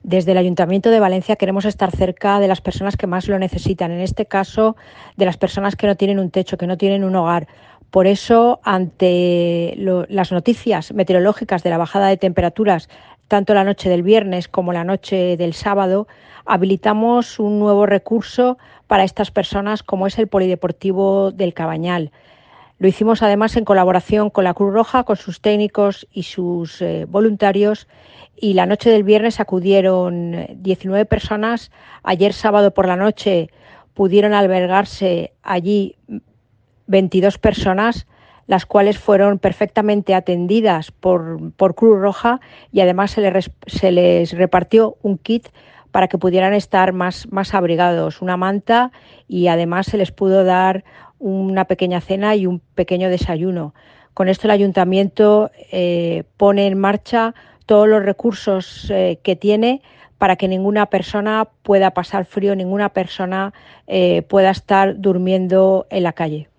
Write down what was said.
Desde el Ayuntamiento de Valencia queremos estar cerca de las personas que más lo necesitan, en este caso de las personas que no tienen un techo, que no tienen un hogar. Por eso, ante las noticias meteorológicas de la bajada de temperaturas, tanto la noche del viernes como la noche del sábado, habilitamos un nuevo recurso para estas personas, como es el Polideportivo del Cabañal. Lo hicimos además en colaboración con la Cruz Roja, con sus técnicos y sus voluntarios, y la noche del viernes acudieron 19 personas. Ayer sábado por la noche pudieron albergarse allí 22 personas, las cuales fueron perfectamente atendidas por Cruz Roja, y además se les repartió un kit para que pudieran estar más abrigados, una manta, y además se les pudo dar una pequeña cena y un pequeño desayuno. Con esto el ayuntamiento pone en marcha todos los recursos que tiene para que ninguna persona pueda pasar frío, ninguna persona pueda estar durmiendo en la calle.